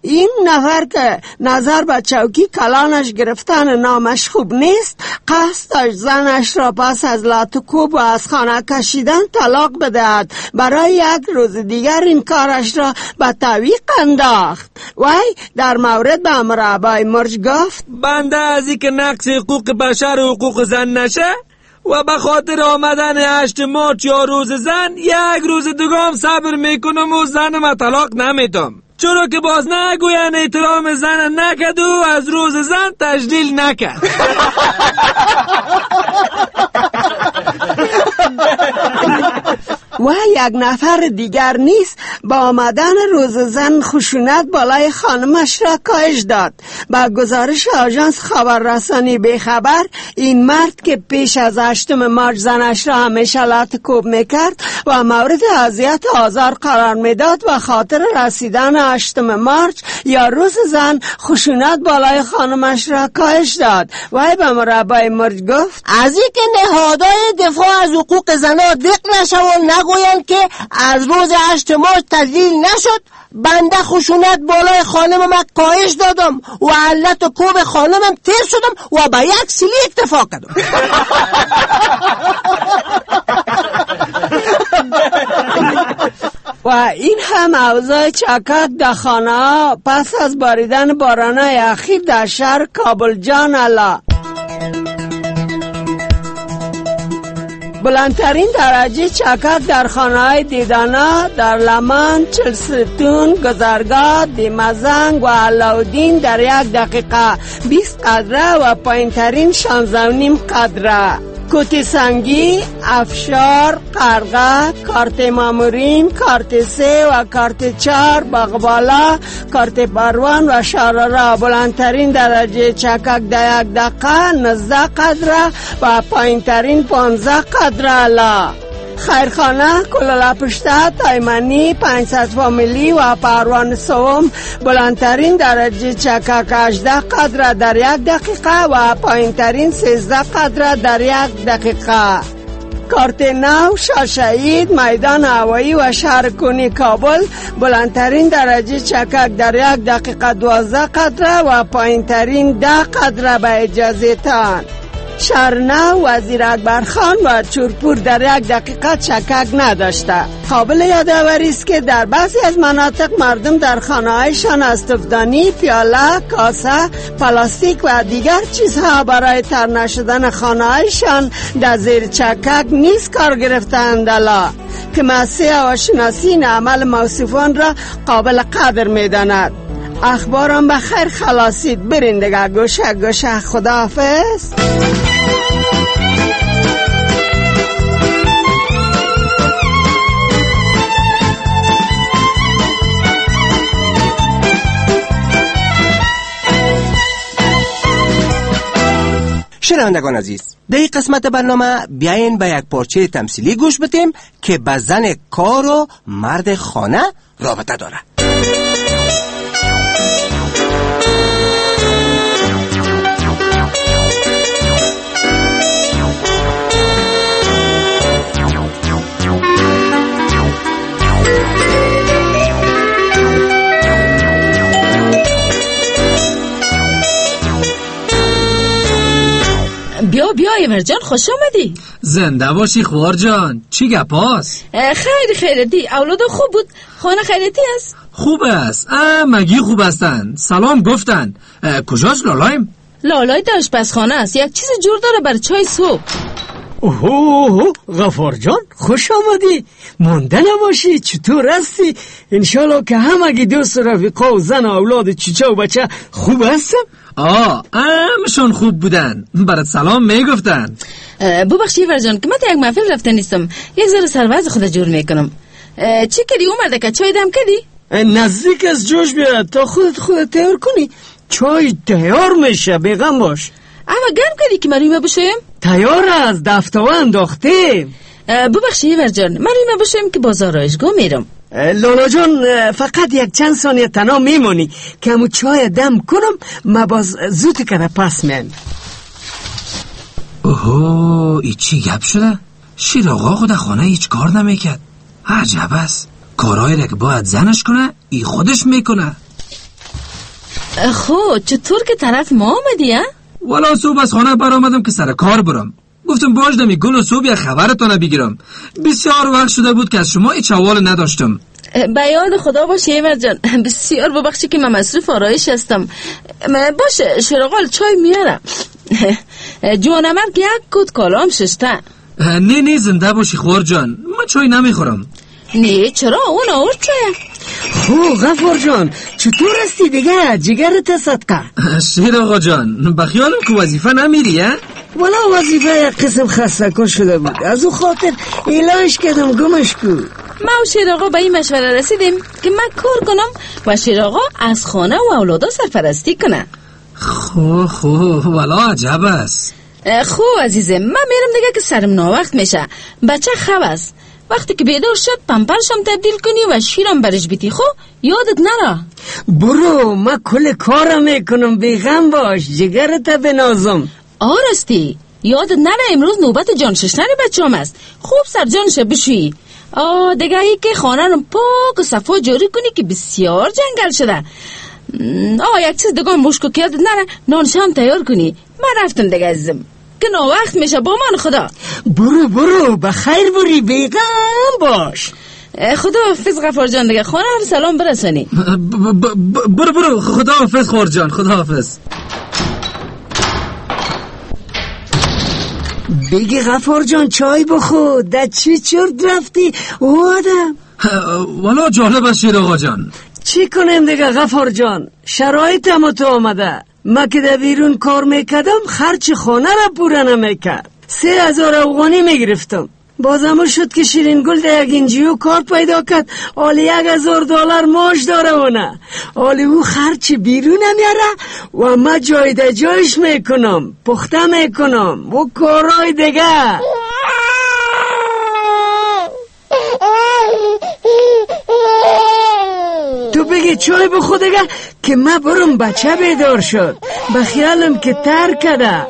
این نفر که نظر به چوکی کلانش گرفتن نامش خوب نیست، قصد داشت زنش را پس از لاتوکوب و از خانه کشیدن طلاق بدهد. برای یک روز دیگر این کارش را به تعویق انداخت. وی در مورد به مربای مرج گفت: بنده از این که نقص حقوق بشر و حقوق زن نشه و به خاطر آمدن 8 مارچ یا روز زن یک روز دیگه صبر میکنم و زنم طلاق نمیدم، چرا که باز نگوین احترام زن نکد و از روز زن تجلیل نکد. و یک نفر دیگر نیست با آمدن روز زن خشونت بالای خانمش را کاهش داد. با گزارش آژانس خبررسانی بیخبر، این مرد که پیش از 8 مارچ زنش را همیشه لاتوکوب میکرد و مورد اذیت و آزار قرار میداد و خاطر رسیدن 8 مارچ یا روز زن خشونت بالای خانمش را کاهش داد. و به مربای مرج گفت: از این که نهادهای دفاع از حقوق زنها دق نشوند نگویند که از روز 8 مارچ تجلیل نشد، بنده خشونت بالای خانمم کاهش دادم و علت و کوب خانمم تیر شدم و به یک سیلی اکتفا کردم. و این هم اوضاع چکک در خانه ها پس از باریدن بارانهای اخیر در شهر کابل. جان الله، بلندترین درجه چکک در خانه‌های دیدانا در لمان، چلستون، گذرگاه، دیمزنگ و علاودین در 1 دقیقه 20 قدره و پایینترین 16.5 قدره. کوتی سنگی، افشار، قرغه، کارت مامورین، کارت 3 و کارت 4، باغبالا، کارت بروان و شارارا. بلندترین درجه چکک در 1 دقیقه 19 قدره و پایینترین 15 قدره. لا خیرخانه، کلالا پشته، تایمانی، 500 فامیلی و پروان سوم. بلندترین درجه چکک 18 قدره در 1 دقیقه و پایینترین 13 قدره در 1 دقیقه. کارت نو، شاشعید، میدان هوایی و شهر کنی کابل. بلندترین درجه چکک در 1 دقیقه 12 قدره و پایینترین 10 قدره به اجازه تان. شهرنو، وزیر اکبرخان و چورپور در 1 دقیقه چکک نداشته. قابل یادآوری است که در بعضی از مناطق مردم در خانه‌هایشان از تفدانی، پیاله، کاسه، پلاستیک و دیگر چیزها برای تر نشدن خانه‌هایشان در زیر چکک نیز کار گرفتند. الا که مسیح هواشناسی این عمل موصوفان را قابل قدر می‌داند. اخبارم بخیر، خلاصید، برین دیگه گوشه گوشه. خداحافظ. شنوندگان عزیز، در این قسمت برنامه بیاین به یک پارچه تمثیلی گوش بدیم که به زن کار و مرد خانه رابطه داره. بیا ایمر جان، خوش آمدی. زنده باشی خوار جان. چی گپاست؟ خیریتی. اولاد خوب بود؟ خانه خیریتی است؟ خوب است. مگی خوب هستن. سلام گفتن. کجاست لالایم؟ لالای در آشپزخانه است. یک چیز جور داره برای چای صبح. اوه غفار جان، خوش آمدی. مانده نباشی. چطور هستی؟ انشالله که همگی دوست رفیقا و زن و اولاد چیچه و بچه خوب هستن؟ همشون خوب بودن. برات سلام میگفتن. ببخشی ورجان که من تا یک محفل رفته نیستم. یک ذره سروز خود جور میکنم. چی کردی اومده که چای دم کردی؟ نزدیک از جوش بیاد تا خودت تیار کنی. چای تیار میشه، بیغم باش. اما گرم کردی که مریمه بشویم؟ تیار از دفتوه انداختیم. ببخشی ورجان، مریمه بشویم که بازار رایشگاه میرم. لالا جان، فقط یک چند ثانیه تنها میمونی که همون چای دم کنم. ما باز زود کنه پس من. اوه، ای چی گپ شده؟ شیر آقا خود خانه هیچ کار نمیکرد. عجب است. کارهای را که باید زنش کنه ای خودش میکنه. خب چطور که طرف ما آمدی ها؟ والا صبح از خانه برآمدم که سر کار برم. گفتم باش گل و صبح یک خبرتان بگیرم. بسیار وقت شده بود که از شما هیچ حوال نداشتم. به یاد خدا باشه ایور جان، بسیار ببخشی که من مصروف آرایش هستم. باشه شرقال چای میارم. جوانمرگ یک کود کالام شسته. نه زنده باشی خور جان، من چای نمیخورم. نه چرا اون آورد چای؟ خب غفور جان چطور هستی دیگه؟ جگرت صدقه. شیر آقا جان بخیالم که وظیفه نمیری ها؟ والا وظیفه یک قسم خستکن شده بود، از او خاطر ایلاش کردم گمش کو. ما و شیر آقا به این مشوره رسیدیم که من کار کنم و شیر آقا از خانه و اولادا سرپرستی کنه. خب والا عجب است. خب عزیزم من میرم دیگه که سرم ناوقت میشه. بچه خواب است، وقتی که بیدار شد پمپرشم تبدیل کنی و شیرم برش بیتی. خب یادت نره. برو من کل کارم میکنم، بیغم باش، جگرت بنازم. آرستی یادت نره امروز نوبت جان ششنر بچه‌ام است. خوب سر جانش بشویی. دیگه ای که خانه رو پاک و صفا جاری کنی که بسیار جنگل شده. یک چیز دیگه مشکو که یادت نره نانش هم تیار کنی. من رفتم دیگه عزیزم که ناوقت میشه. با من خدا. برو بخیر بری، بیغم باش. خدا حافظ غفار جان، دیگه خانه رو سلام برسانی. برو خدا حافظ خور جان، خدا حافظ. بگی غفار جان چای بخور، در چی چرت رفتی آدم؟ والا جالب است شیر آقا جان. چی کنیم دیگه غفار جان، شرایطم تو آمده. ما که در بیرون کار میکردم خرچ خانه را پوره نمیکرد، 3000 افغانی میگرفتم. بازم شد که شیرین گل در یک انجیو کار پیدا کرد، آلی $1000 معاش داره اونه. آلی او خرچ بیرون نمیاره و ما جای در جایش میکنم، پخته میکنم و کارهای دیگه. تو بگی چای بخور دیگه که من برم، بچه بیدار شد، بخیالم که تر کده.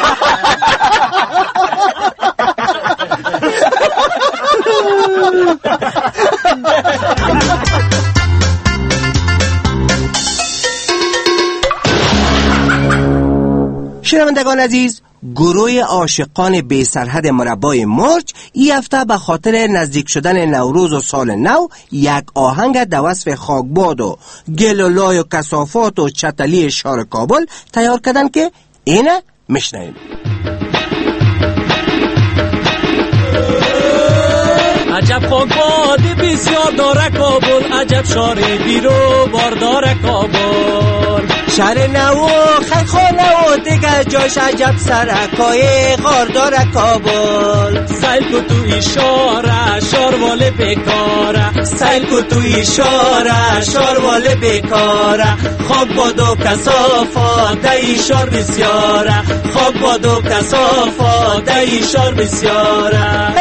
شنوندگان عزیز، گروه عاشقان بی سرحد مربای مرج این هفته به خاطر نزدیک شدن نوروز و سال نو یک آهنگ در وصف خاکباد و گل و لای و کثافات و چتلی شهر کابل تیار کردن که اینه میشنویم. عجب خاکباد بسیار داره کابل، عجب شهر بیرو بار داره کابل. شهر نو خیلی خانه و دیگر جاش عجب سرکای غار داره کابل. سیل کو تو اشاره شاروال بیکاره، سیل کو تو اشاره شاروال بیکاره. خاک باد و کثافات ای شهر بسیاره، خاک باد و کثافات ای شهر بسیاره.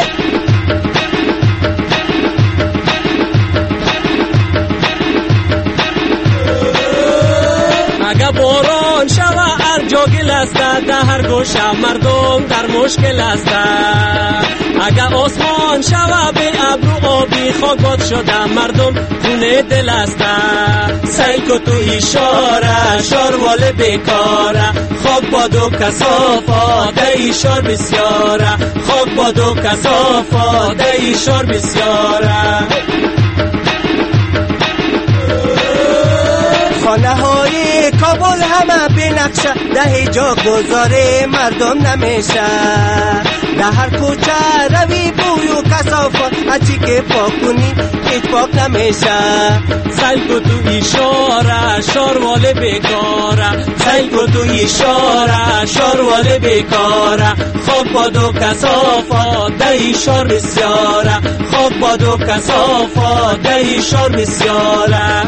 اگه باران شوه هر جا گل است، در هر گوشه مردم در مشکل است. اگه آسمان شوه به ابرو آبی، خاکباد شده مردم خونه دل است. سیل کو تو اشاره شاروال بیکاره، خاک باد و کثافات ای شهر بسیاره، خاک باد و کثافات ای شهر بسیاره. خانه های کابل همه به نقشه، ده جا گذاره مردم نمیشه. در هر کوچه روی بوی و کثافات، هرچی که پاک کنی هیچ پاک نمیشه. سیل کو تو اشاره شاروال بیکاره، سیل کو تو اشاره شاروال بیکاره. خاک باد و کثافات ده شهر بسیاره، خاک باد و کثافات ده شهر بسیاره.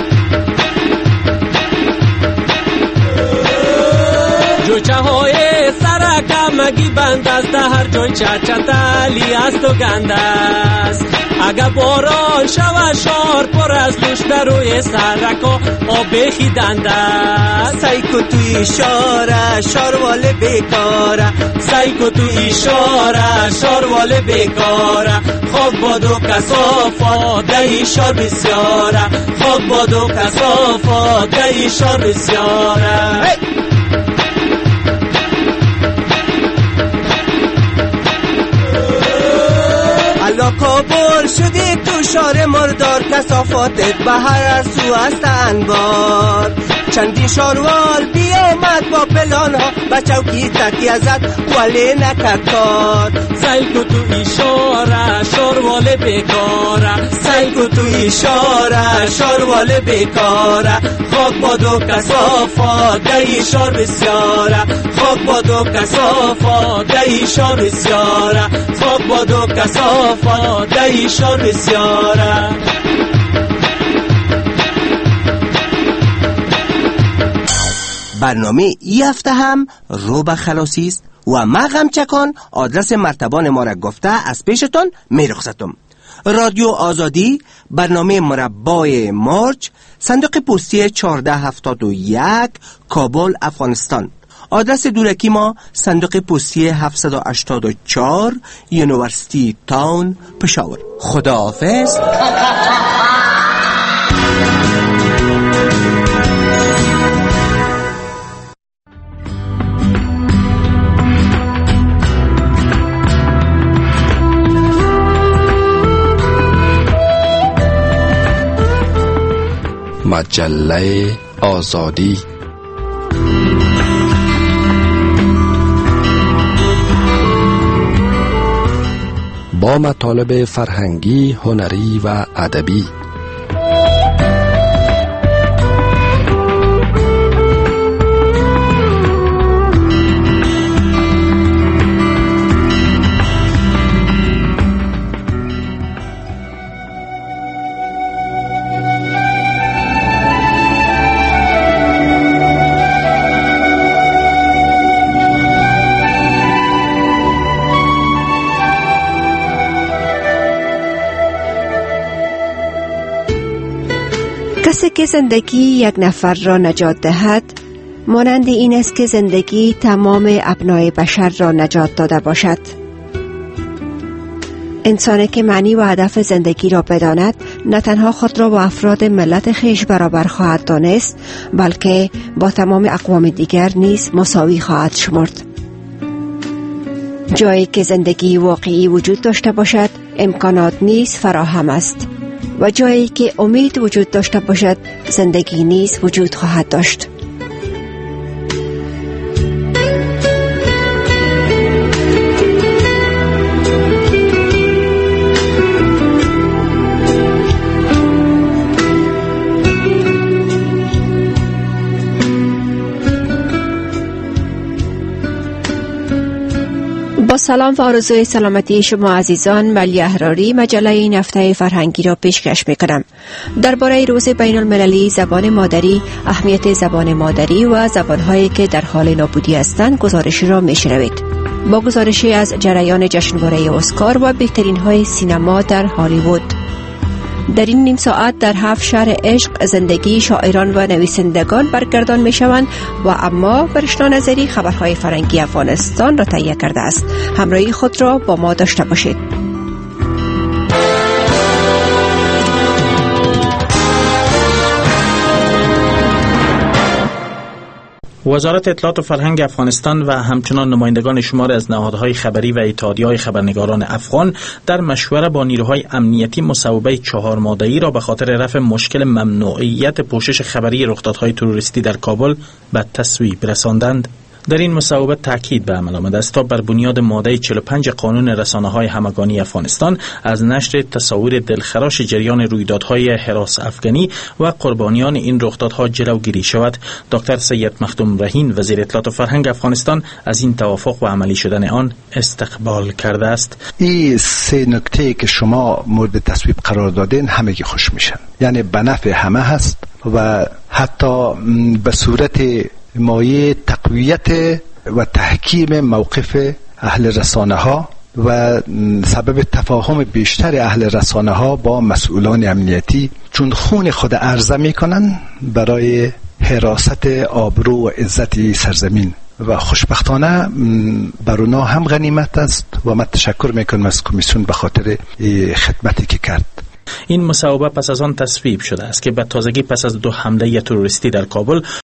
جوچه های سرک مگی بند است، هر جای چتلی است و گند است. اگه باران شوه شار پر از دوش در روی سرکا آب بخیدنده سعی کو تو اشاره شاروال بیکاره سعی کو تو اشاره شاروال بیکاره خاک باد و کثافات ده شار بسیاره خاک باد و کثافات ده شار بسیاره الا کابل شدی تو شار مردار کثافاتت به هر سو است انبار چندین شاروال بیامد با پلان ها به چوکی تکی ازت ولی نکرد کار سیل کو تو اشاره شاروال بیکاره سیل کو تو اشاره شاروال بیکاره خاک باد و کثافات ده شار بسیاره خاک باد و کثافات ده شار بسیاره خاک باد و کثافات ده شار بسیاره برنامه ای هفته هم رو به خلاصی است و ما غمچکان آدرس مرتبان ما را گفته از پیشتان می رخصتم. رادیو آزادی، برنامه مربای مارچ، صندوق پستی 1471 کابل افغانستان. آدرس دورکی ما صندوق پستی 784 یونیورسیتی تاون پشاور. خداحافظ. مجله آزادی با مطالب فرهنگی، هنری و ادبی. کسی که زندگی یک نفر را نجات دهد مانند این است که زندگی تمام ابنای بشر را نجات داده باشد. انسانی که معنی و هدف زندگی را بداند نه تنها خود را با افراد ملت خویش برابر خواهد دانست بلکه با تمام اقوام دیگر نیز مساوی خواهد شمرد. جایی که زندگی واقعی وجود داشته باشد امکانات نیز فراهم است و جایی که امید وجود داشته باشد زندگی نیز وجود خواهد داشت. با سلام و آرزوی سلامتی شما عزیزان، ملی احراری مجله این هفته فرهنگی را پیشکش می‌کنم. درباره روز بین المللی زبان مادری، اهمیت زبان مادری و زبان‌هایی که در حال نابودی هستند گزارشی را می‌شنوید. با گزارشی از جریان جشنواره اسکار و بهترین‌های سینما در هالیوود. در این نیم ساعت در 7 شهر عشق زندگی شاعران و نویسندگان برگردان می شوند و اما فرشنا نظری خبرهای فرهنگی افغانستان را تهیه کرده است. همراهی خود را با ما داشته باشید. وزارت اطلاعات و فرهنگ افغانستان و همچنان نمایندگان شمار از نهادهای خبری و اتحادیه‌های خبرنگاران افغان در مشوره با نیروهای امنیتی مصوبه 4 ماده‌ای را به خاطر رفع مشکل ممنوعیت پوشش خبری رخدادهای تروریستی در کابل به تصویب رساندند. در این مصوبه تاکید به عمل آمده است تا بر بنیاد ماده 45 قانون رسانه‌های همگانی افغانستان از نشر تصاویر دلخراش جریان رویدادهای هراس افغانی و قربانیان این رخدادها جلوگیری شود. دکتر سید مخدوم رهین وزیر اطلاعات و فرهنگ افغانستان از این توافق و عملی شدن آن استقبال کرده است. این 3 نکته که شما مورد تصویب قرار دادین همگی خوش میشن، یعنی به نفع همه هست و حتی به صورت مایه تقویت و تحکیم موقف اهل رسانه ها و سبب تفاهم بیشتر اهل رسانه ها با مسئولان امنیتی، چون خون خود عرضه میکنن برای حراست آبرو و عزت سرزمین و خوشبختانه بر اونا هم غنیمت است و من تشکر میکنم از کمیسیون به خاطر خدمتی که کرد. این مصوبه پس از آن تصویب شده است که به تازگی پس از 2 حمله تروریستی در کابل